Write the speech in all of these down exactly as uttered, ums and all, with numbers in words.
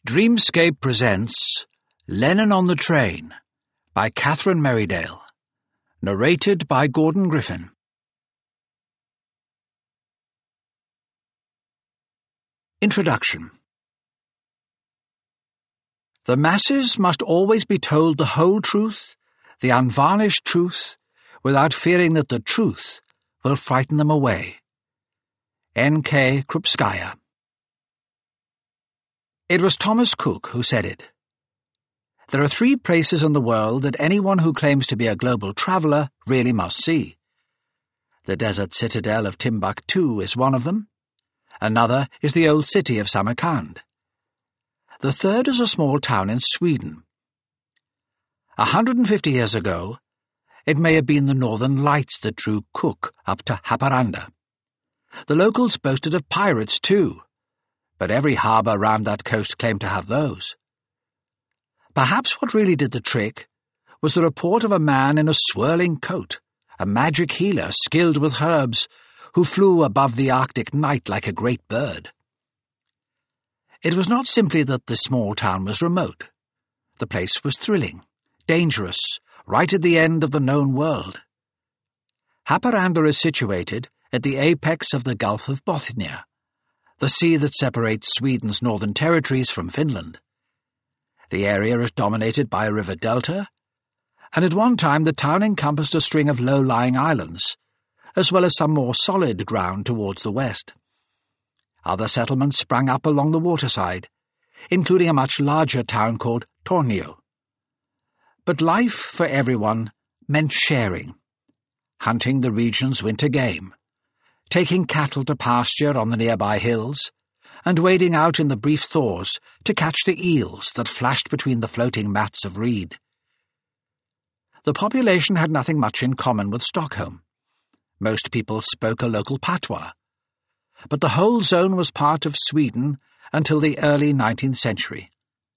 Dreamscape presents Lennon on the Train by Catherine Merridale. Narrated by Gordon Griffin. Introduction. The masses must always be told the whole truth, the unvarnished truth, without fearing that the truth will frighten them away. N K Krupskaya. It was Thomas Cook who said it. There are three places in the world that anyone who claims to be a global traveller really must see. The desert citadel of Timbuktu is one of them. Another is the old city of Samarkand. The third is a small town in Sweden. A hundred and fifty years ago, it may have been the Northern Lights that drew Cook up to Haparanda. The locals boasted of pirates too, but every harbour round that coast claimed to have those. Perhaps what really did the trick was the report of a man in a swirling coat, a magic healer skilled with herbs, who flew above the Arctic night like a great bird. It was not simply that the small town was remote. The place was thrilling, dangerous, right at the end of the known world. Haparanda is situated at the apex of the Gulf of Bothnia, the sea that separates Sweden's northern territories from Finland. The area is dominated by a river delta, and at one time the town encompassed a string of low-lying islands, as well as some more solid ground towards the west. Other settlements sprang up along the waterside, including a much larger town called Tornio. But life for everyone meant sharing, hunting the region's winter game, taking cattle to pasture on the nearby hills, and wading out in the brief thaws to catch the eels that flashed between the floating mats of reed. The population had nothing much in common with Stockholm. Most people spoke a local patois, but the whole zone was part of Sweden until the early nineteenth century.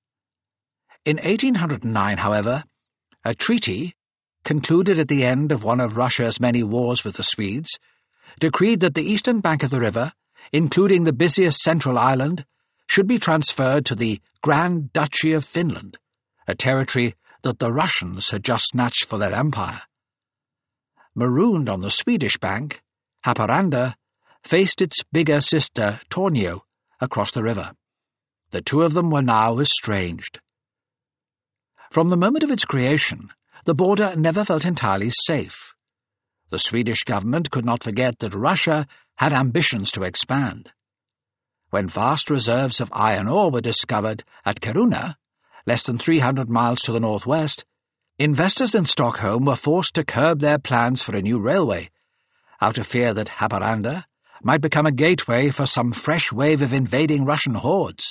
In eighteen oh nine, however, a treaty, concluded at the end of one of Russia's many wars with the Swedes, decreed that the eastern bank of the river, including the busiest central island, should be transferred to the Grand Duchy of Finland, a territory that the Russians had just snatched for their empire. Marooned on the Swedish bank, Haparanda faced its bigger sister Tornio across the river. The two of them were now estranged. From the moment of its creation, the border never felt entirely safe. The Swedish government could not forget that Russia had ambitions to expand. When vast reserves of iron ore were discovered at Kiruna, less than three hundred miles to the northwest, investors in Stockholm were forced to curb their plans for a new railway, out of fear that Haparanda might become a gateway for some fresh wave of invading Russian hordes.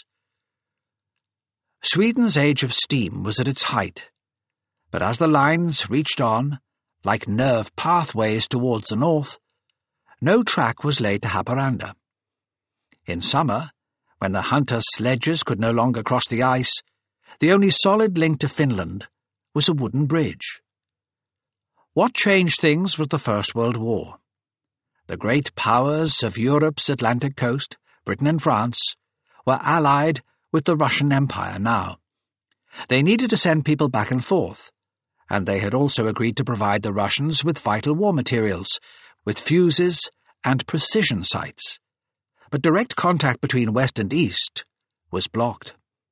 Sweden's age of steam was at its height, but as the lines reached on, like nerve pathways towards the north, no track was laid to Haparanda. In summer, when the hunter sledges could no longer cross the ice, the only solid link to Finland was a wooden bridge. What changed things was the First World War. The great powers of Europe's Atlantic coast, Britain and France, were allied with the Russian Empire now. They needed to send people back and forth, and they had also agreed to provide the Russians with vital war materials, with fuses and precision sights. But direct contact between West and East was blocked.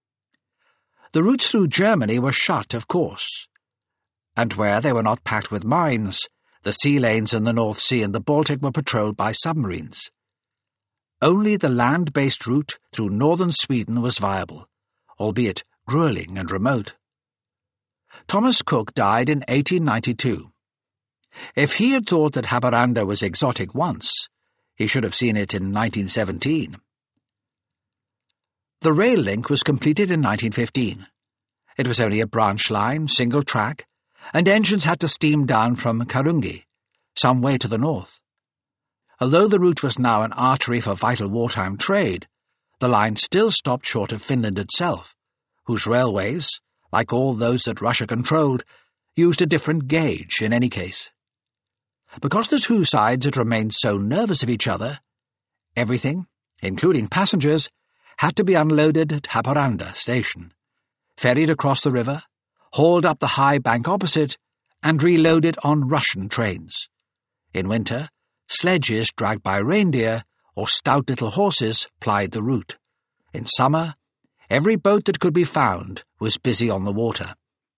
The routes through Germany were shut, of course, and where they were not packed with mines, the sea lanes in the North Sea and the Baltic were patrolled by submarines. Only the land-based route through northern Sweden was viable, albeit grueling and remote. Thomas Cook died in eighteen ninety-two. If he had thought that Haparanda was exotic once, he should have seen it in nineteen seventeen. The rail link was completed in nineteen fifteen. It was only a branch line, single track, and engines had to steam down from Karungi, some way to the north. Although the route was now an artery for vital wartime trade, the line still stopped short of Finland itself, whose railways, like all those that Russia controlled, used a different gauge in any case. Because the two sides had remained so nervous of each other, everything, including passengers, had to be unloaded at Haparanda station, ferried across the river, hauled up the high bank opposite, and reloaded on Russian trains. In winter, sledges dragged by reindeer or stout little horses plied the route. In summer, every boat that could be found was busy on the water.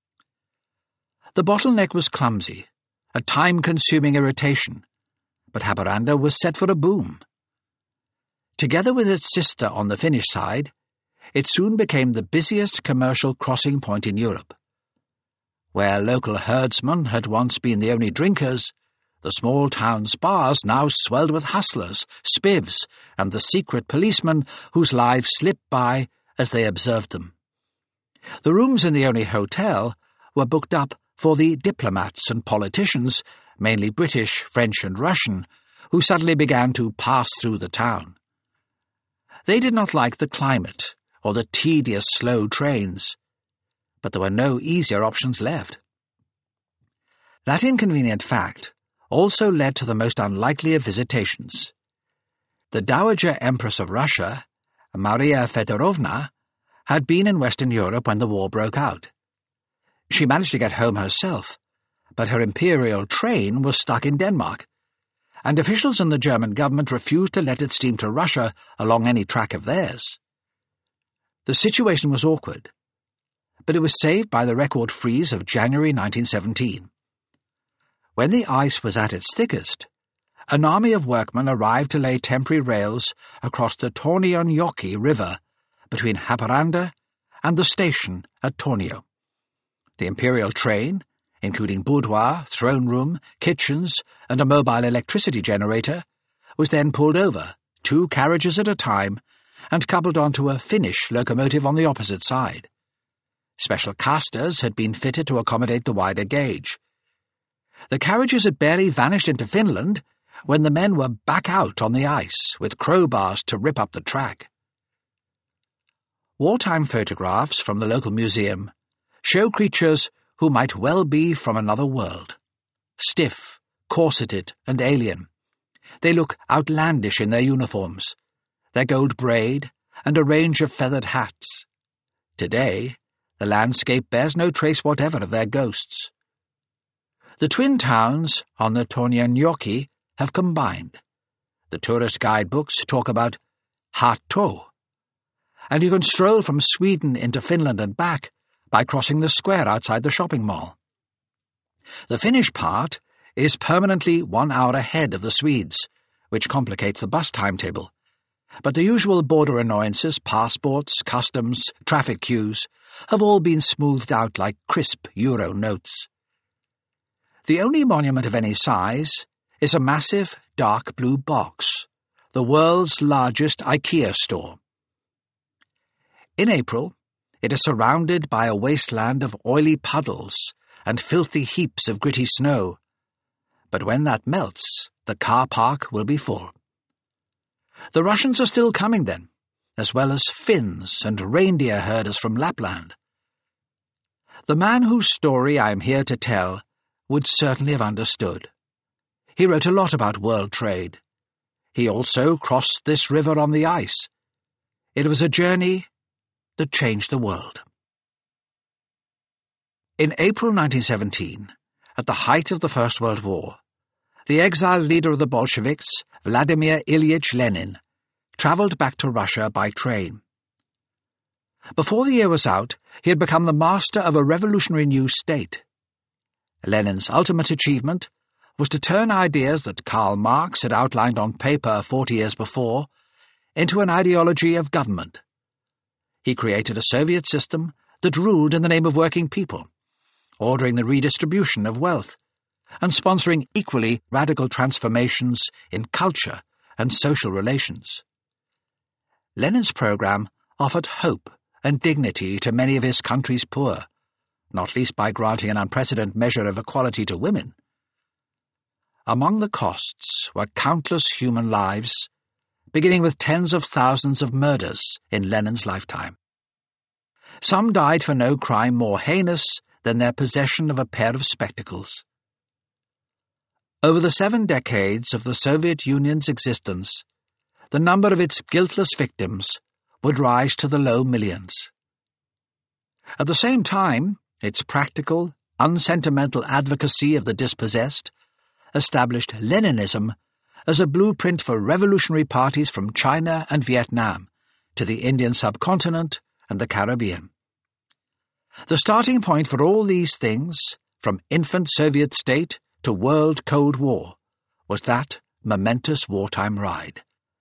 The bottleneck was clumsy, a time-consuming irritation, but Haparanda was set for a boom. Together with its sister on the Finnish side, it soon became the busiest commercial crossing point in Europe. Where local herdsmen had once been the only drinkers, the small town spas now swelled with hustlers, spivs, and the secret policemen whose lives slipped by as they observed them. The rooms in the only hotel were booked up for the diplomats and politicians, mainly British, French and Russian, who suddenly began to pass through the town. They did not like the climate or the tedious, slow trains, but there were no easier options left. That inconvenient fact also led to the most unlikely of visitations. The Dowager Empress of Russia, Maria Fedorovna, had been in Western Europe when the war broke out. She managed to get home herself, but her imperial train was stuck in Denmark, and officials in the German government refused to let it steam to Russia along any track of theirs. The situation was awkward, but it was saved by the record freeze of January nineteen seventeen. When the ice was at its thickest, an army of workmen arrived to lay temporary rails across the Tornionjoki River between Haparanda and the station at Tornio. The imperial train, including boudoir, throne room, kitchens, and a mobile electricity generator, was then pulled over, two carriages at a time, and coupled onto a Finnish locomotive on the opposite side. Special casters had been fitted to accommodate the wider gauge. The carriages had barely vanished into Finland when the men were back out on the ice with crowbars to rip up the track. Wartime photographs from the local museum show creatures who might well be from another world. Stiff, corseted, and alien, they look outlandish in their uniforms, their gold braid, and a range of feathered hats. Today, the landscape bears no trace whatever of their ghosts. The twin towns on the Tornionjoki have combined. The tourist guidebooks talk about Hato, and you can stroll from Sweden into Finland and back by crossing the square outside the shopping mall. The Finnish part is permanently one hour ahead of the Swedes, which complicates the bus timetable, but the usual border annoyances, passports, customs, traffic queues, have all been smoothed out like crisp euro notes. The only monument of any size is a massive, dark blue box, the world's largest IKEA store. In April, it is surrounded by a wasteland of oily puddles and filthy heaps of gritty snow, but when that melts, the car park will be full. The Russians are still coming then, as well as Finns and reindeer herders from Lapland. The man whose story I am here to tell would certainly have understood. He wrote a lot about world trade. He also crossed this river on the ice. It was a journey that changed the world. In April nineteen seventeen, at the height of the First World War, the exiled leader of the Bolsheviks, Vladimir Ilyich Lenin, travelled back to Russia by train. Before the year was out, he had become the master of a revolutionary new state. Lenin's ultimate achievement was to turn ideas that Karl Marx had outlined on paper forty years before into an ideology of government. He created a Soviet system that ruled in the name of working people, ordering the redistribution of wealth, and sponsoring equally radical transformations in culture and social relations. Lenin's program offered hope and dignity to many of his country's poor, not least by granting an unprecedented measure of equality to women. Among the costs were countless human lives, beginning with tens of thousands of murders in Lenin's lifetime. Some died for no crime more heinous than their possession of a pair of spectacles. Over the seven decades of the Soviet Union's existence, the number of its guiltless victims would rise to the low millions. At the same time, its practical, unsentimental advocacy of the dispossessed established Leninism as a blueprint for revolutionary parties from China and Vietnam to the Indian subcontinent and the Caribbean. The starting point for all these things, from infant Soviet state to World Cold War, was that momentous wartime ride.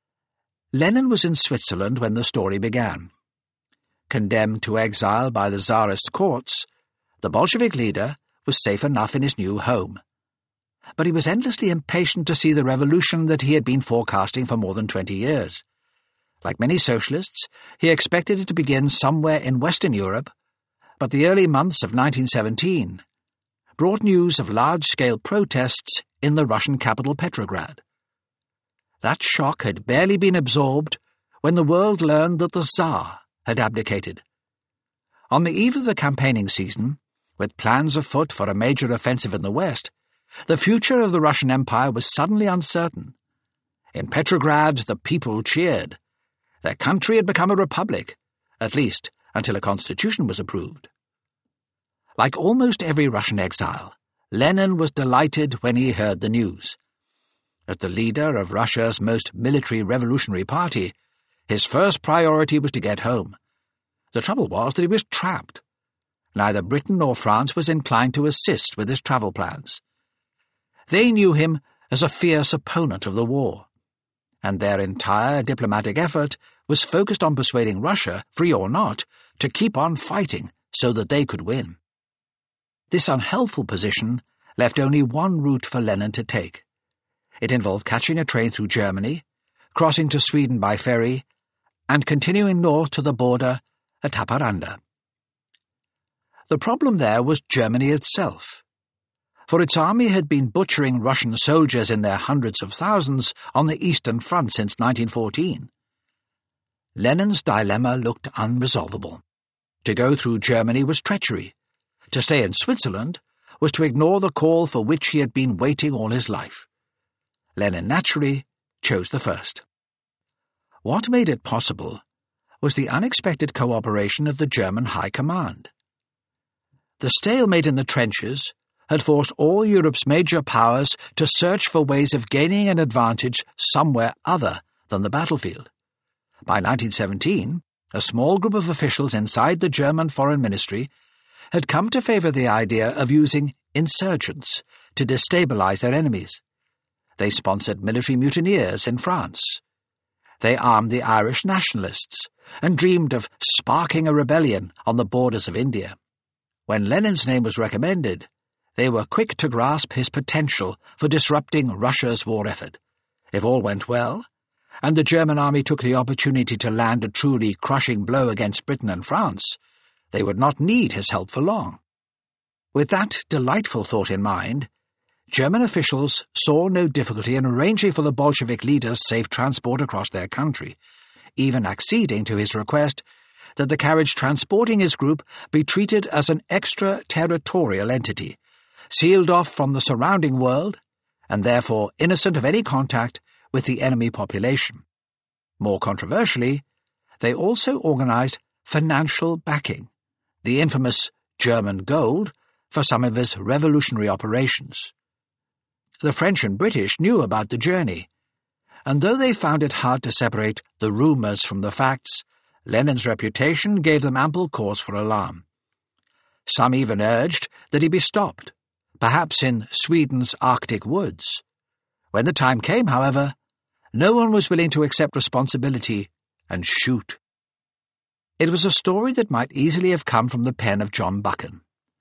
Lenin was in Switzerland when the story began. Condemned to exile by the Tsarist courts, the Bolshevik leader was safe enough in his new home. But he was endlessly impatient to see the revolution that he had been forecasting for more than twenty years. Like many socialists, he expected it to begin somewhere in Western Europe, but the early months of nineteen seventeen brought news of large-scale protests in the Russian capital Petrograd. That shock had barely been absorbed when the world learned that the Tsar had abdicated. On the eve of the campaigning season, with plans afoot for a major offensive in the West, the future of the Russian Empire was suddenly uncertain. In Petrograd, the people cheered. Their country had become a republic, at least until a constitution was approved. Like almost every Russian exile, Lenin was delighted when he heard the news. As the leader of Russia's most military revolutionary party, his first priority was to get home. The trouble was that he was trapped. Neither Britain nor France was inclined to assist with his travel plans. They knew him as a fierce opponent of the war, and their entire diplomatic effort was focused on persuading Russia, free or not, to keep on fighting so that they could win. This unhelpful position left only one route for Lenin to take. It involved catching a train through Germany, crossing to Sweden by ferry, and continuing north to the border at Haparanda. The problem there was Germany itself, for its army had been butchering Russian soldiers in their hundreds of thousands on the Eastern Front since nineteen fourteen. Lenin's dilemma looked unresolvable. To go through Germany was treachery. To stay in Switzerland was to ignore the call for which he had been waiting all his life. Lenin naturally chose the first. What made it possible was the unexpected cooperation of the German High Command. The stalemate in the trenches had forced all Europe's major powers to search for ways of gaining an advantage somewhere other than the battlefield. By nineteen seventeen, a small group of officials inside the German Foreign Ministry had come to favour the idea of using insurgents to destabilise their enemies. They sponsored military mutineers in France. They armed the Irish nationalists and dreamed of sparking a rebellion on the borders of India. When Lenin's name was recommended, they were quick to grasp his potential for disrupting Russia's war effort. If all went well, and the German army took the opportunity to land a truly crushing blow against Britain and France, they would not need his help for long. With that delightful thought in mind, German officials saw no difficulty in arranging for the Bolshevik leaders safe transport across their country, even acceding to his request that the carriage transporting his group be treated as an extraterritorial entity, sealed off from the surrounding world, and therefore innocent of any contact with the enemy population. More controversially, they also organized financial backing, the infamous German gold, for some of his revolutionary operations. The French and British knew about the journey, and though they found it hard to separate the rumours from the facts, Lenin's reputation gave them ample cause for alarm. Some even urged that he be stopped, perhaps in Sweden's Arctic woods. When the time came, however, no one was willing to accept responsibility and shoot. It was a story that might easily have come from the pen of John Buchan.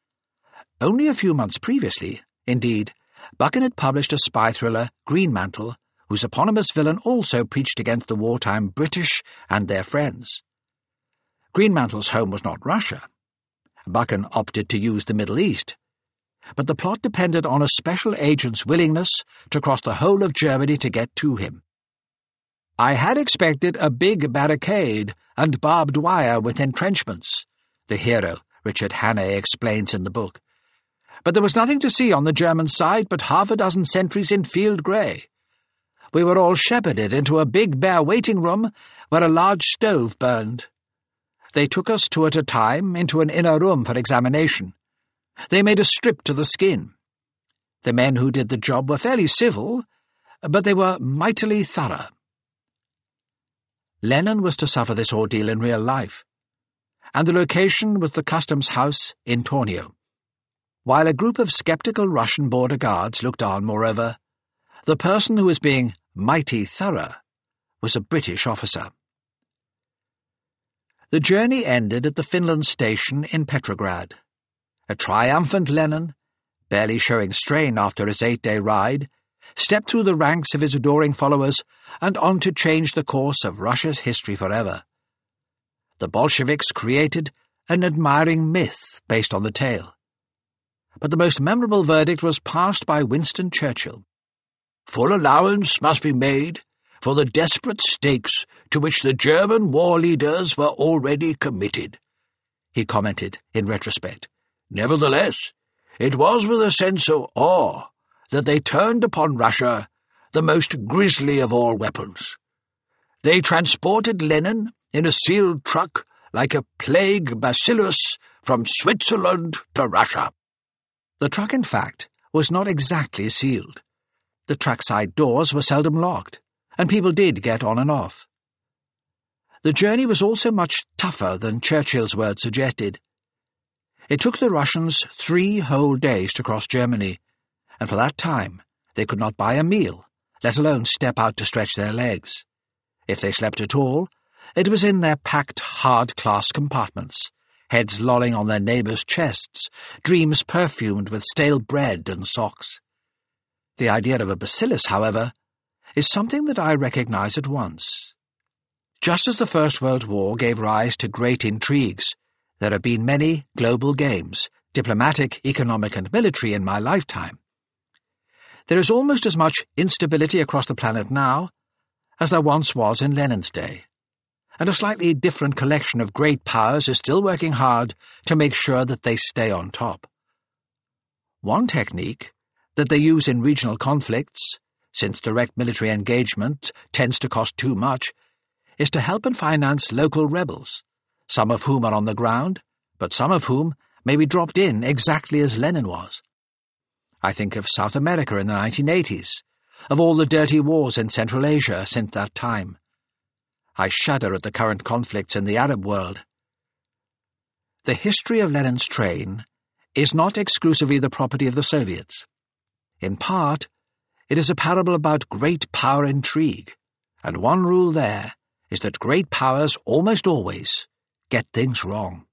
Only a few months previously, indeed, Buchan had published a spy thriller, Greenmantle, whose eponymous villain also preached against the wartime British and their friends. Greenmantle's home was not Russia. Buchan opted to use the Middle East, but the plot depended on a special agent's willingness to cross the whole of Germany to get to him. "I had expected a big barricade and barbed wire with entrenchments," the hero, Richard Hannay, explains in the book. "But there was nothing to see on the German side but half a dozen sentries in field grey. we were all shepherded into a big bare waiting room where a large stove burned. They took us two at a time into an inner room for examination. They made us strip to the skin. The men who did the job were fairly civil, but they were mightily thorough. Lennon was to suffer this ordeal in real life, and the location was the customs house in Tornio. While a group of sceptical Russian border guards looked on, moreover, the person who was being mighty thorough was a British officer. The journey ended at the Finland station in Petrograd. A triumphant Lenin, barely showing strain after his eight-day ride, stepped through the ranks of his adoring followers and on to change the course of Russia's history forever. The Bolsheviks created an admiring myth based on the tale. But the most memorable verdict was passed by Winston Churchill. "Full allowance must be made for the desperate stakes to which the German war leaders were already committed," he commented in retrospect. "Nevertheless, it was with a sense of awe that they turned upon Russia the most grisly of all weapons. They transported Lenin in a sealed truck like a plague bacillus from Switzerland to Russia." The truck, in fact, was not exactly sealed. The trackside doors were seldom locked, and people did get on and off. The journey was also much tougher than Churchill's words suggested. It took the Russians three whole days to cross Germany, and for that time they could not buy a meal, let alone step out to stretch their legs. If they slept at all, it was in their packed, hard-class compartments, heads lolling on their neighbours' chests, dreams perfumed with stale bread and socks. The idea of a bacillus, however, is something that I recognize at once. Just as the First World War gave rise to great intrigues, there have been many global games, diplomatic, economic, and military, in my lifetime. There is almost as much instability across the planet now as there once was in Lenin's day, and a slightly different collection of great powers is still working hard to make sure that they stay on top. One technique that they use in regional conflicts, since direct military engagement tends to cost too much, is to help and finance local rebels, some of whom are on the ground, but some of whom may be dropped in exactly as Lenin was. I think of South America in the nineteen eighties, of all the dirty wars in Central Asia since that time. I shudder at the current conflicts in the Arab world. The history of Lenin's train is not exclusively the property of the Soviets. In part, it is a parable about great power intrigue, and one rule there is that great powers almost always get things wrong.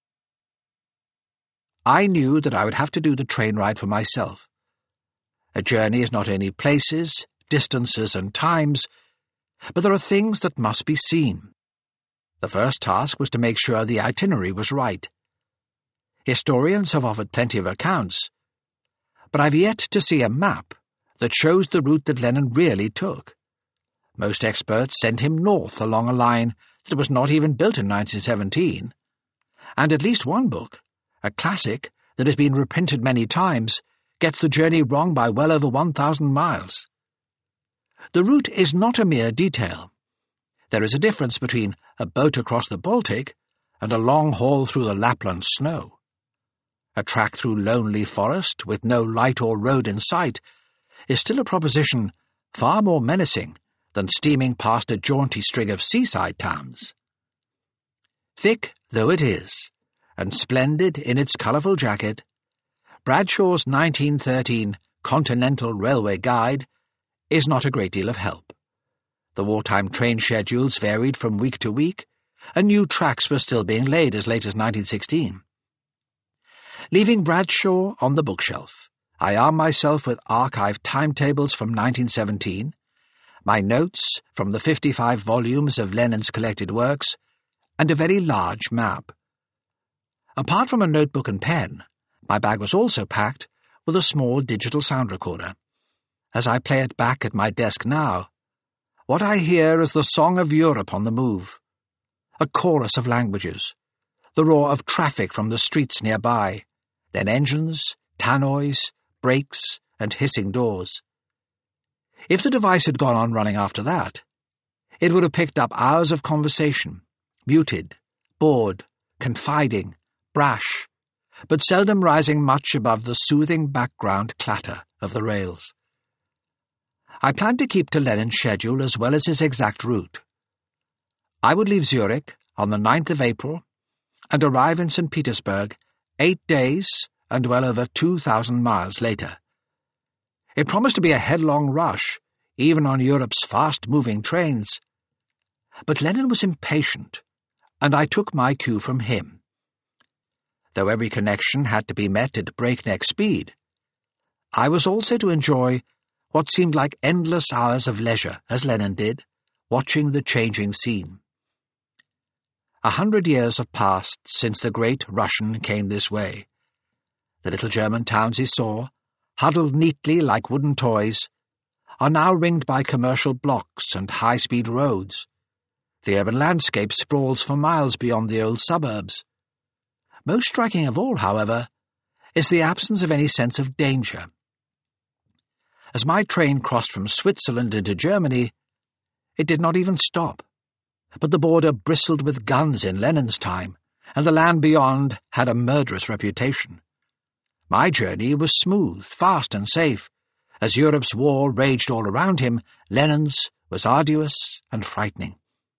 I knew that I would have to do the train ride for myself. A journey is not only places, distances, and times, but there are things that must be seen. The first task was to make sure the itinerary was right. Historians have offered plenty of accounts, but I've yet to see a map that shows the route that Lenin really took. Most experts sent him north along a line that was not even built in nineteen seventeen, and at least one book, a classic that has been reprinted many times, gets the journey wrong by well over one thousand miles. The route is not a mere detail. There is a difference between a boat across the Baltic and a long haul through the Lapland snow. A track through lonely forest with no light or road in sight is still a proposition far more menacing than steaming past a jaunty string of seaside towns. Thick though it is, and splendid in its colourful jacket, Bradshaw's nineteen thirteen Continental Railway Guide is not a great deal of help. The wartime train schedules varied from week to week, and new tracks were still being laid as late as nineteen sixteen. Leaving Bradshaw on the bookshelf, I arm myself with archived timetables from nineteen seventeen, my notes from the fifty-five volumes of Lenin's collected works, and a very large map. Apart from a notebook and pen, my bag was also packed with a small digital sound recorder. As I play it back at my desk now, what I hear is the song of Europe on the move, a chorus of languages, the roar of traffic from the streets nearby, then engines, tannoys, brakes, and hissing doors. If the device had gone on running after that, it would have picked up hours of conversation, muted, bored, confiding, brash, but seldom rising much above the soothing background clatter of the rails. I planned to keep to Lenin's schedule as well as his exact route. I would leave Zurich on the ninth of April and arrive in Saint Petersburg eight days and well over two thousand miles later. It promised to be a headlong rush, even on Europe's fast-moving trains. But Lenin was impatient, and I took my cue from him. Though every connection had to be met at breakneck speed, I was also to enjoy what seemed like endless hours of leisure, as Lenin did, watching the changing scene. A hundred years have passed since the great Russian came this way. The little German towns he saw, huddled neatly like wooden toys, are now ringed by commercial blocks and high-speed roads. The urban landscape sprawls for miles beyond the old suburbs. Most striking of all, however, is the absence of any sense of danger. As my train crossed from Switzerland into Germany, it did not even stop. But the border bristled with guns in Lenin's time, and the land beyond had a murderous reputation. My journey was smooth, fast and safe. As Europe's war raged all around him, Lenin's was arduous and frightening.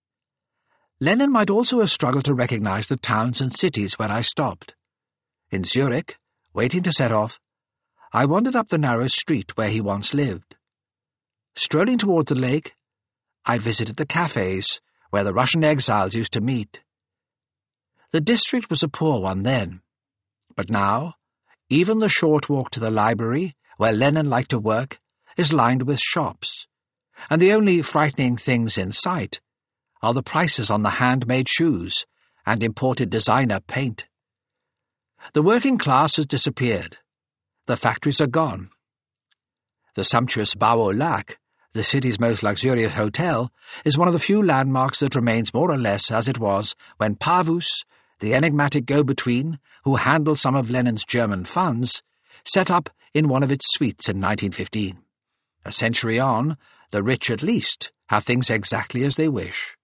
Lenin might also have struggled to recognize the towns and cities where I stopped. In Zurich, waiting to set off, I wandered up the narrow street where he once lived. Strolling toward the lake, I visited the cafes where the Russian exiles used to meet. The district was a poor one then, but now even the short walk to the library, where Lenin liked to work, is lined with shops, and the only frightening things in sight are the prices on the handmade shoes and imported designer paint. The working class has disappeared. The factories are gone. The sumptuous Bau-au-Lac, the city's most luxurious hotel, is one of the few landmarks that remains more or less as it was when Pavus, the enigmatic go-between who handled some of Lenin's German funds, set up in one of its suites in nineteen fifteen. A century on, the rich at least have things exactly as they wish.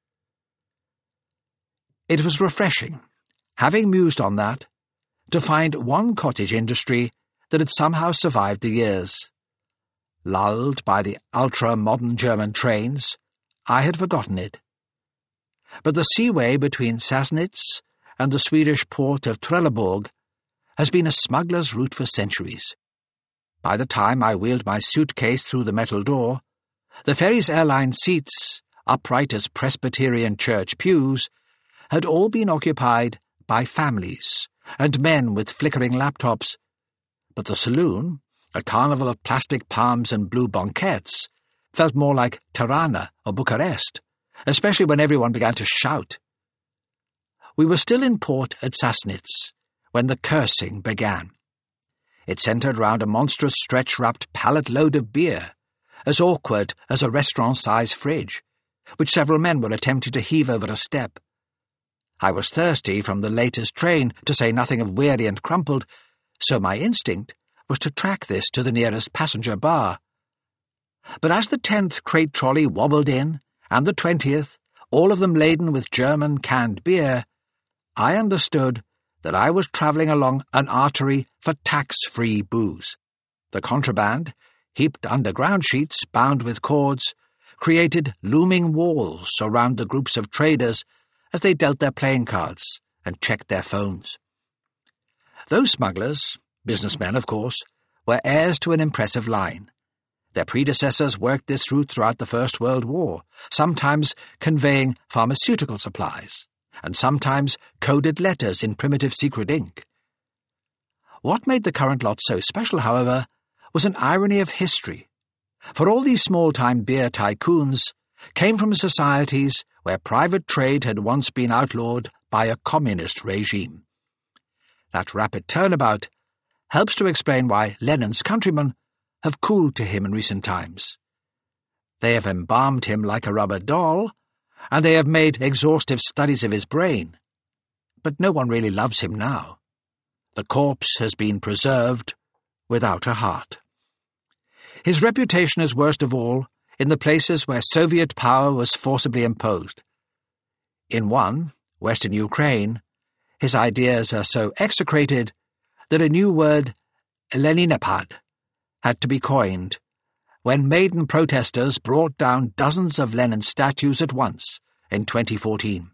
It was refreshing, having mused on that, to find one cottage industry that had somehow survived the years. Lulled by the ultra-modern German trains, I had forgotten it. But the seaway between Sassnitz and the Swedish port of Trelleborg has been a smuggler's route for centuries. By the time I wheeled my suitcase through the metal door, the ferry's airline seats, upright as Presbyterian church pews, had all been occupied by families and men with flickering laptops, but the saloon, a carnival of plastic palms and blue banquettes, felt more like Tirana or Bucharest, especially when everyone began to shout. We were still in port at Sassnitz when the cursing began. It centred round a monstrous stretch-wrapped pallet-load of beer, as awkward as a restaurant-size fridge, which several men were attempting to heave over a step. I was thirsty from the latest train, to say nothing of weary and crumpled, so my instinct was to track this to the nearest passenger bar. But as the tenth crate trolley wobbled in, and the twentieth, all of them laden with German canned beer, I understood that I was travelling along an artery for tax-free booze. The contraband, heaped under ground sheets bound with cords, created looming walls around the groups of traders as they dealt their playing cards and checked their phones. Those smugglers, businessmen of course, were heirs to an impressive line. Their predecessors worked this route throughout the First World War, sometimes conveying pharmaceutical supplies, and sometimes coded letters in primitive secret ink. What made the current lot so special, however, was an irony of history, for all these small-time beer tycoons came from societies where private trade had once been outlawed by a communist regime. That rapid turnabout helps to explain why Lenin's countrymen have cooled to him in recent times. They have embalmed him like a rubber doll, and they have made exhaustive studies of his brain. But no one really loves him now. The corpse has been preserved without a heart. His reputation is worst of all in the places where Soviet power was forcibly imposed. In one, Western Ukraine, his ideas are so execrated that a new word, Leninapad, had to be coined, when maiden protesters brought down dozens of Lenin statues at once in twenty fourteen.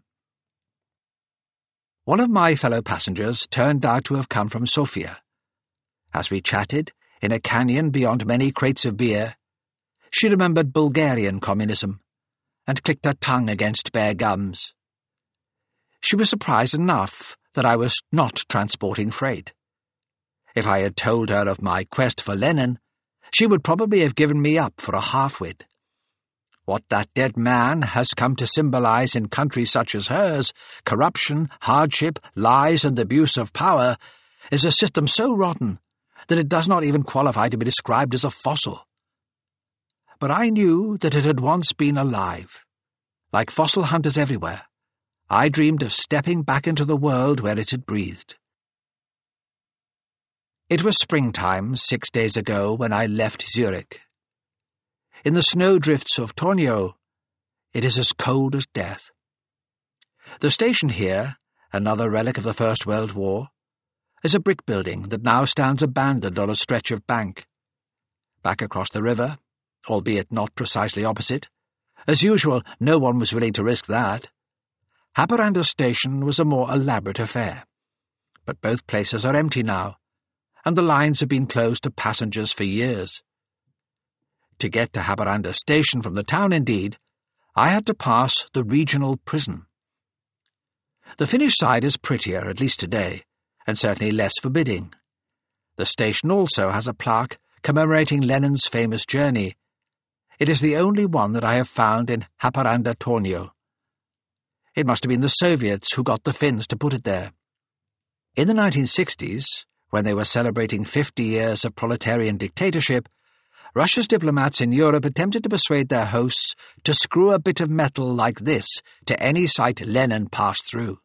One of my fellow passengers turned out to have come from Sofia. As we chatted, in a canyon beyond many crates of beer, she remembered Bulgarian communism and clicked her tongue against bare gums. She was surprised enough that I was not transporting freight. If I had told her of my quest for Lenin, she would probably have given me up for a half-wit. What that dead man has come to symbolize in countries such as hers, corruption, hardship, lies, and abuse of power, is a system so rotten that it does not even qualify to be described as a fossil. But I knew that it had once been alive. Like fossil hunters everywhere, I dreamed of stepping back into the world where it had breathed. It was springtime six days ago when I left Zurich. In the snowdrifts of Tornio, it is as cold as death. The station here, another relic of the First World War, is a brick building that now stands abandoned on a stretch of bank. Back across the river, albeit not precisely opposite, as usual, no one was willing to risk that. Haparanda Station was a more elaborate affair, but both places are empty now, and the lines have been closed to passengers for years. To get to Haparanda Station from the town, indeed, I had to pass the regional prison. The Finnish side is prettier, at least today, and certainly less forbidding. The station also has a plaque commemorating Lenin's famous journey. It is the only one that I have found in Haparanda Tornio. It must have been the Soviets who got the Finns to put it there. In the nineteen sixties, when they were celebrating fifty years of proletarian dictatorship, Russia's diplomats in Europe attempted to persuade their hosts to screw a bit of metal like this to any site Lenin passed through.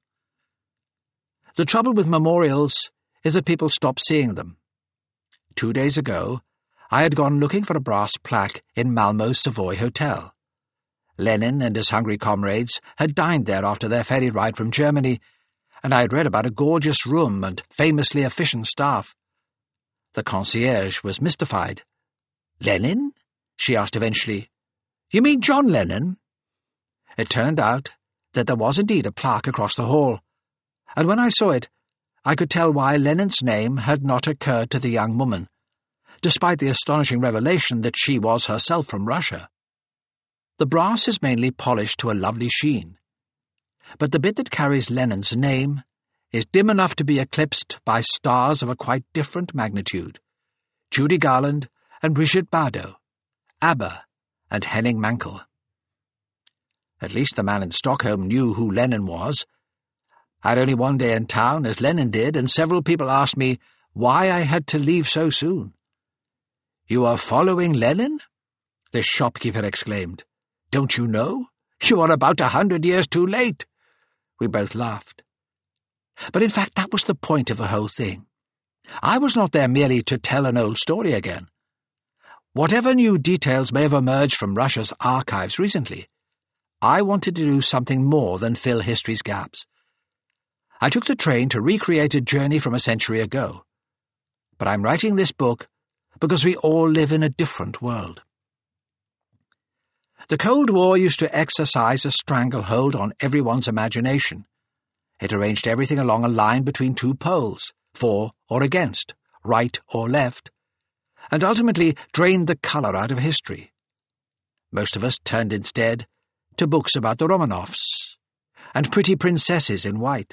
The trouble with memorials is that people stop seeing them. Two days ago, I had gone looking for a brass plaque in Malmö's Savoy Hotel. Lenin and his hungry comrades had dined there after their ferry ride from Germany, and I had read about a gorgeous room and famously efficient staff. The concierge was mystified. "Lenin?" she asked eventually. "You mean John Lennon?" It turned out that there was indeed a plaque across the hall, and when I saw it, I could tell why Lenin's name had not occurred to the young woman, despite the astonishing revelation that she was herself from Russia. The brass is mainly polished to a lovely sheen, but the bit that carries Lenin's name is dim enough to be eclipsed by stars of a quite different magnitude: Judy Garland and Brigitte Bardot, ABBA and Henning Mankell. At least the man in Stockholm knew who Lenin was. I had only one day in town, as Lenin did, and several people asked me why I had to leave so soon. "You are following Lenin?" this shopkeeper exclaimed. "Don't you know? You are about a hundred years too late." We both laughed. But in fact that was the point of the whole thing. I was not there merely to tell an old story again. Whatever new details may have emerged from Russia's archives recently, I wanted to do something more than fill history's gaps. I took the train to recreate a journey from a century ago. But I'm writing this book because we all live in a different world. The Cold War used to exercise a stranglehold on everyone's imagination. It arranged everything along a line between two poles, for or against, right or left, and ultimately drained the colour out of history. Most of us turned instead to books about the Romanovs and pretty princesses in white.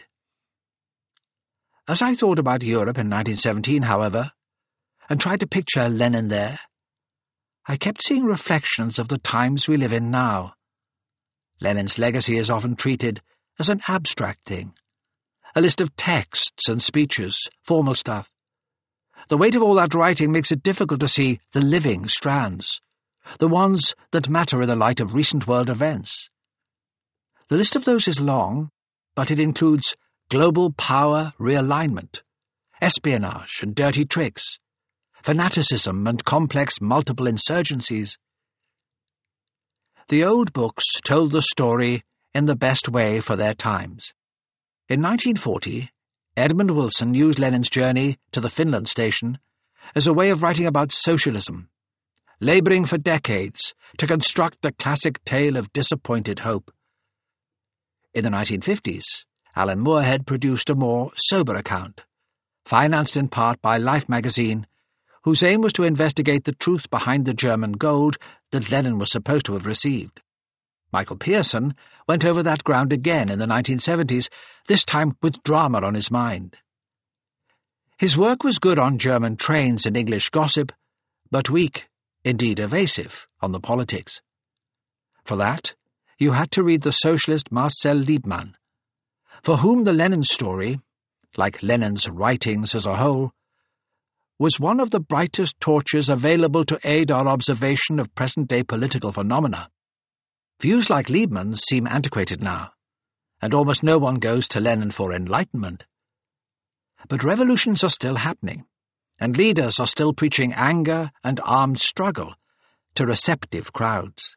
As I thought about Europe in nineteen seventeen, however, and tried to picture Lenin there, I kept seeing reflections of the times we live in now. Lenin's legacy is often treated as an abstract thing, a list of texts and speeches, formal stuff. The weight of all that writing makes it difficult to see the living strands, the ones that matter in the light of recent world events. The list of those is long, but it includes global power realignment, espionage and dirty tricks, fanaticism and complex multiple insurgencies. The old books told the story in the best way for their times. In nineteen forty, Edmund Wilson used Lenin's journey to the Finland station as a way of writing about socialism, labouring for decades to construct a classic tale of disappointed hope. In the nineteen fifties, Alan Moorhead produced a more sober account, financed in part by Life magazine, whose aim was to investigate the truth behind the German gold that Lenin was supposed to have received. Michael Pearson went over that ground again in the nineteen seventies, this time with drama on his mind. His work was good on German trains and English gossip, but weak, indeed evasive, on the politics. For that, you had to read the socialist Marcel Liebmann, for whom the Lenin story, like Lenin's writings as a whole, was one of the brightest torches available to aid our observation of present-day political phenomena. Views like Liebmann's seem antiquated now, and almost no one goes to Lenin for enlightenment. But revolutions are still happening, and leaders are still preaching anger and armed struggle to receptive crowds.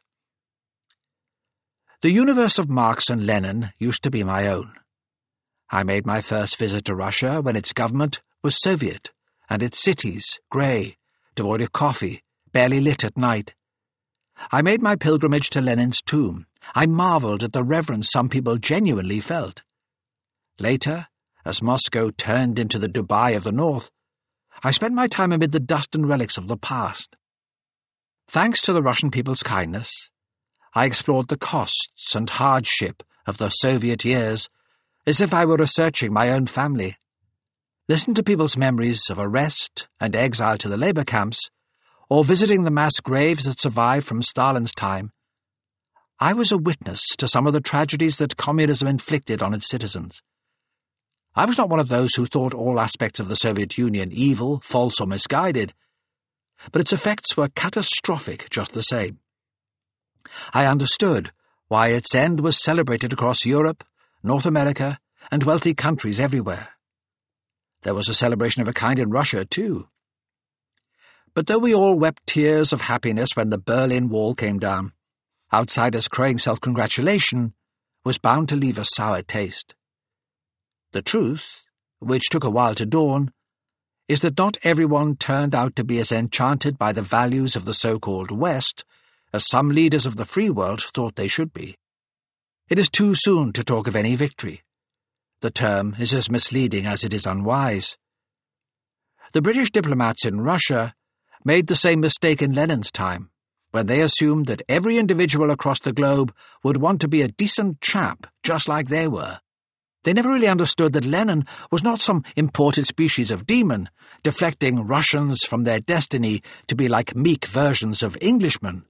The universe of Marx and Lenin used to be my own. I made my first visit to Russia when its government was Soviet, and its cities grey, devoid of coffee, barely lit at night. I made my pilgrimage to Lenin's tomb. I marvelled at the reverence some people genuinely felt. Later, as Moscow turned into the Dubai of the North, I spent my time amid the dust and relics of the past. Thanks to the Russian people's kindness, I explored the costs and hardship of the Soviet years as if I were researching my own family. Listened to people's memories of arrest and exile to the labour camps, or visiting the mass graves that survived from Stalin's time. I was a witness to some of the tragedies that communism inflicted on its citizens. I was not one of those who thought all aspects of the Soviet Union evil, false, or misguided, but its effects were catastrophic just the same. I understood why its end was celebrated across Europe, North America, and wealthy countries everywhere. There was a celebration of a kind in Russia, too. But though we all wept tears of happiness when the Berlin Wall came down, outsiders crowing self-congratulation was bound to leave a sour taste. The truth, which took a while to dawn, is that not everyone turned out to be as enchanted by the values of the so-called West as some leaders of the free world thought they should be. It is too soon to talk of any victory. The term is as misleading as it is unwise. The British diplomats in Russia made the same mistake in Lenin's time, when they assumed that every individual across the globe would want to be a decent chap just like they were. They never really understood that Lenin was not some imported species of demon, deflecting Russians from their destiny to be like meek versions of Englishmen.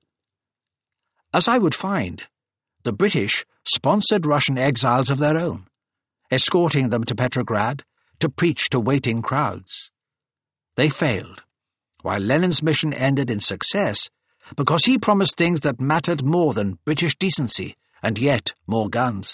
As I would find, the British sponsored Russian exiles of their own, escorting them to Petrograd to preach to waiting crowds. They failed, while Lenin's mission ended in success because he promised things that mattered more than British decency and yet more guns.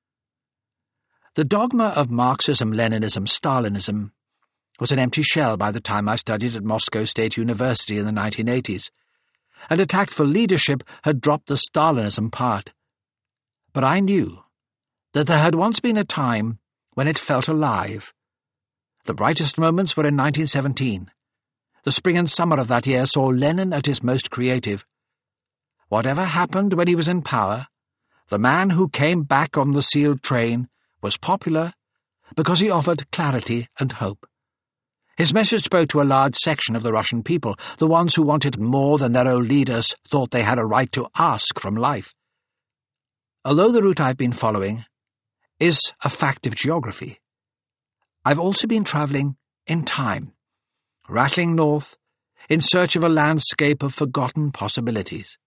The dogma of Marxism, Leninism, Stalinism was an empty shell by the time I studied at Moscow State University in the nineteen eighties, and a tactful leadership had dropped the Stalinism part. But I knew that there had once been a time when it felt alive. The brightest moments were in nineteen seventeen. The spring and summer of that year saw Lenin at his most creative. Whatever happened when he was in power, the man who came back on the sealed train was popular because he offered clarity and hope. His message spoke to a large section of the Russian people, the ones who wanted more than their own leaders thought they had a right to ask from life. Although the route I've been following is a fact of geography, I've also been travelling in time, rattling north in search of a landscape of forgotten possibilities.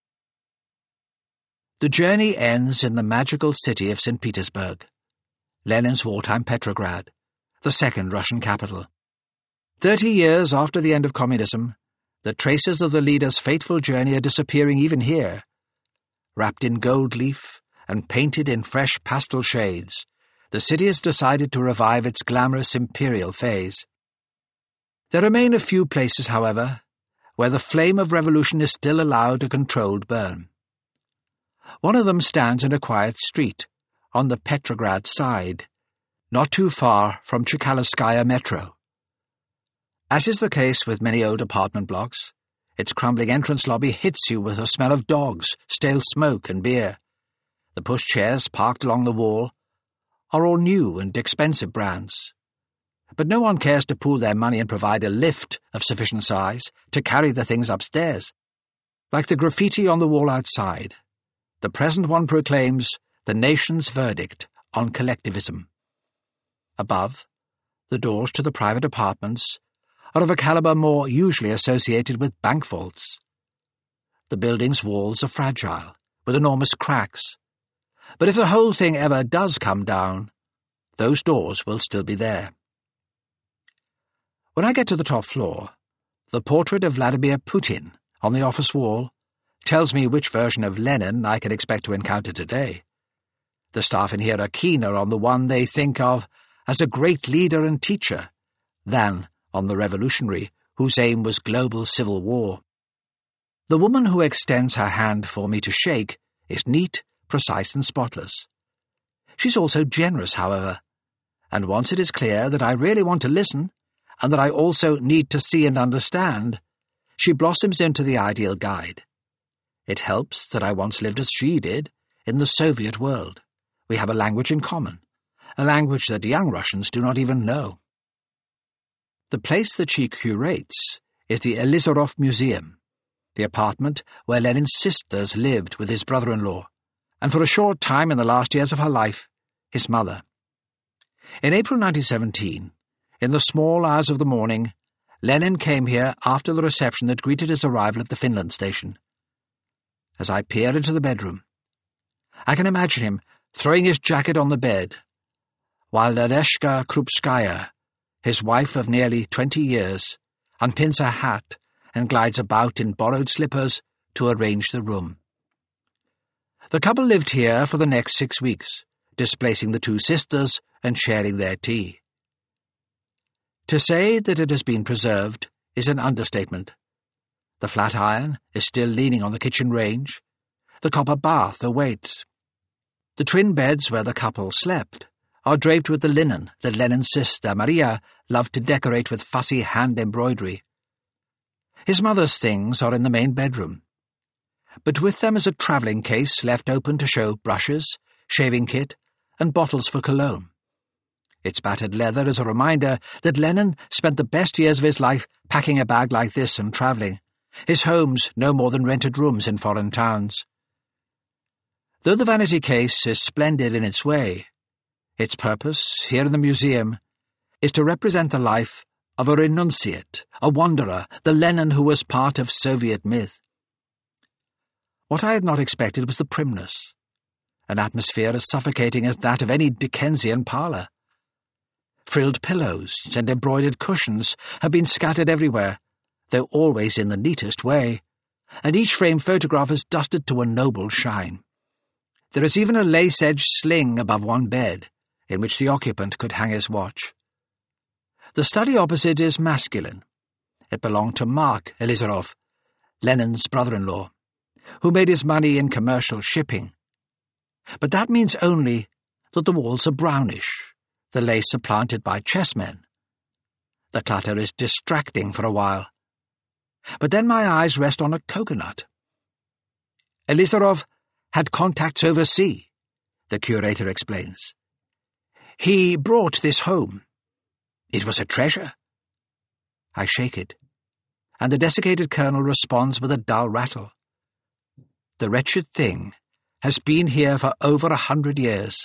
The journey ends in the magical city of Saint Petersburg, Lenin's wartime Petrograd, the second Russian capital. Thirty years after the end of communism, the traces of the leader's fateful journey are disappearing even here. Wrapped in gold leaf and painted in fresh pastel shades, the city has decided to revive its glamorous imperial phase. There remain a few places, however, where the flame of revolution is still allowed a controlled burn. One of them stands in a quiet street, on the Petrograd side, not too far from Tchaikovskaya metro. As is the case with many old apartment blocks, its crumbling entrance lobby hits you with a smell of dogs, stale smoke, and beer. The pushchairs parked along the wall are all new and expensive brands. But no one cares to pool their money and provide a lift of sufficient size to carry the things upstairs. Like the graffiti on the wall outside, the present one proclaims the nation's verdict on collectivism. Above, the doors to the private apartments are of a caliber more usually associated with bank vaults. The building's walls are fragile, with enormous cracks, but if the whole thing ever does come down, those doors will still be there. When I get to the top floor, the portrait of Vladimir Putin on the office wall tells me which version of Lenin I can expect to encounter today. The staff in here are keener on the one they think of as a great leader and teacher than on the revolutionary whose aim was global civil war. The woman who extends her hand for me to shake is neat, precise, and spotless. She's also generous, however, and once it is clear that I really want to listen, and that I also need to see and understand, she blossoms into the ideal guide. It helps that I once lived as she did in the Soviet world. We have a language in common, a language that young Russians do not even know. The place that she curates is the Elizarov Museum, the apartment where Lenin's sisters lived with his brother-in-law, and for a short time in the last years of her life, his mother. In April nineteen seventeen, in the small hours of the morning, Lenin came here after the reception that greeted his arrival at the Finland station. As I peer into the bedroom, I can imagine him throwing his jacket on the bed, while Nadezhda Krupskaya, his wife of nearly twenty years, unpins her hat and glides about in borrowed slippers to arrange the room. The couple lived here for the next six weeks, displacing the two sisters and sharing their tea. To say that it has been preserved is an understatement. The flat iron is still leaning on the kitchen range. The copper bath awaits. The twin beds where the couple slept are draped with the linen that Lenin's sister Maria loved to decorate with fussy hand embroidery. His mother's things are in the main bedroom, but with them is a travelling case left open to show brushes, shaving kit, and bottles for cologne. Its battered leather is a reminder that Lenin spent the best years of his life packing a bag like this and travelling, his homes no more than rented rooms in foreign towns. Though the vanity case is splendid in its way, its purpose, here in the museum, is to represent the life of a renunciate, a wanderer, the Lenin who was part of Soviet myth. What I had not expected was the primness, an atmosphere as suffocating as that of any Dickensian parlour. Frilled pillows and embroidered cushions have been scattered everywhere, though always in the neatest way, and each framed photograph is dusted to a noble shine. There is even a lace-edged sling above one bed, in which the occupant could hang his watch. The study opposite is masculine. It belonged to Mark Elizarov, Lenin's brother-in-law, who made his money in commercial shipping. But that means only that the walls are brownish, the lace supplanted by chessmen. The clutter is distracting for a while. But then my eyes rest on a coconut. Elizarov had contacts overseas, the curator explains. He brought this home. It was a treasure. I shake it, and the desiccated kernel responds with a dull rattle. The wretched thing has been here for over a hundred years.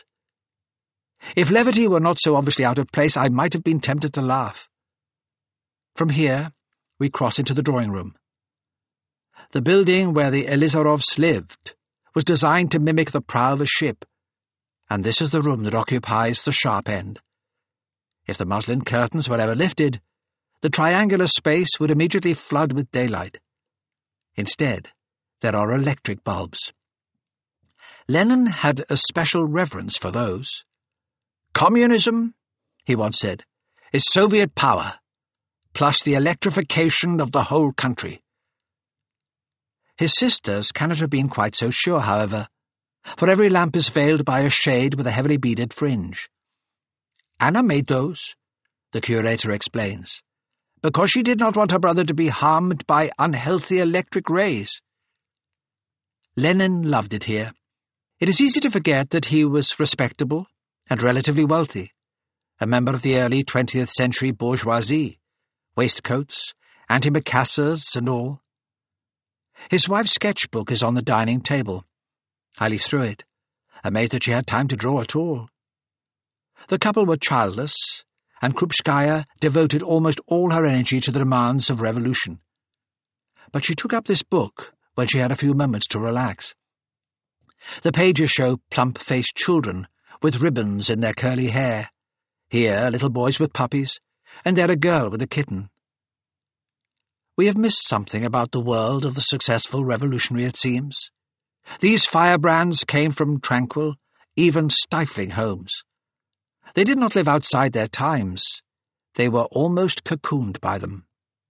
If levity were not so obviously out of place, I might have been tempted to laugh. From here, we cross into the drawing-room. The building where the Elizarovs lived was designed to mimic the prow of a ship, and this is the room that occupies the sharp end. If the muslin curtains were ever lifted, the triangular space would immediately flood with daylight. Instead, there are electric bulbs. Lenin had a special reverence for those. "Communism," he once said, "is Soviet power. plus the electrification of the whole country. His sisters cannot have been quite so sure, however, for every lamp is veiled by a shade with a heavily beaded fringe. Anna made those, the curator explains, because she did not want her brother to be harmed by unhealthy electric rays. Lenin loved it here. It is easy to forget that he was respectable and relatively wealthy, a member of the early twentieth century bourgeoisie, waistcoats, antimacassars and all. His wife's sketchbook is on the dining table. I leafed through it, amazed that she had time to draw at all. The couple were childless, and Krupskaya devoted almost all her energy to the demands of revolution. But she took up this book when she had a few moments to relax. The pages show plump-faced children with ribbons in their curly hair, here little boys with puppies, and there a girl with a kitten. We have missed something about the world of the successful revolutionary, it seems. These firebrands came from tranquil, even stifling homes. They did not live outside their times. They were almost cocooned by them.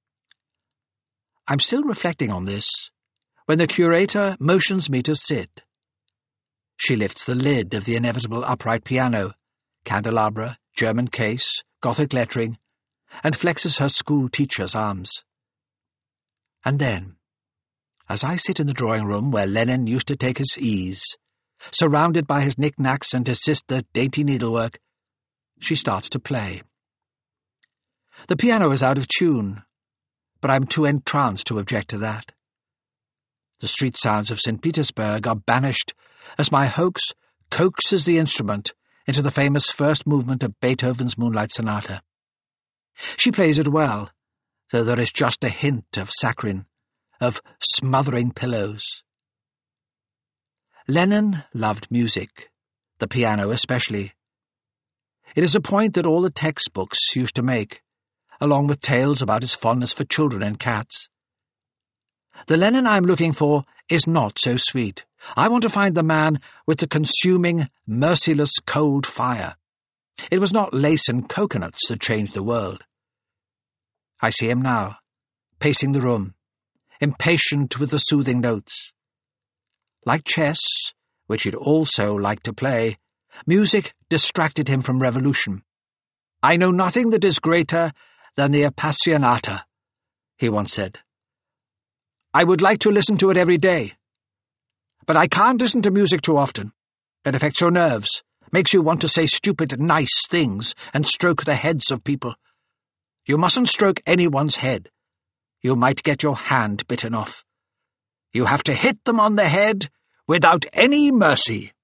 I'm still reflecting on this when the curator motions me to sit. She lifts the lid of the inevitable upright piano, candelabra, German case, Gothic lettering, and flexes her school teacher's arms. And then, as I sit in the drawing-room where Lenin used to take his ease, surrounded by his knick-knacks and his sister's dainty needlework, she starts to play. The piano is out of tune, but I'm too entranced to object to that. The street sounds of Saint Petersburg are banished as my hoax coaxes the instrument into the famous first movement of Beethoven's Moonlight Sonata. She plays it well, though there is just a hint of saccharine, of smothering pillows. Lenin loved music, the piano especially. It is a point that all the textbooks used to make, along with tales about his fondness for children and cats. The Lenin I'm looking for is not so sweet. I want to find the man with the consuming, merciless cold fire. It was not lace and coconuts that changed the world. I see him now, pacing the room, impatient with the soothing notes. Like chess, which he'd also liked to play, music distracted him from revolution. "I know nothing that is greater than the Appassionata," he once said. "I would like to listen to it every day. But I can't listen to music too often. It affects your nerves, makes you want to say stupid, nice things and stroke the heads of people. You mustn't stroke anyone's head. You might get your hand bitten off. You have to hit them on the head without any mercy."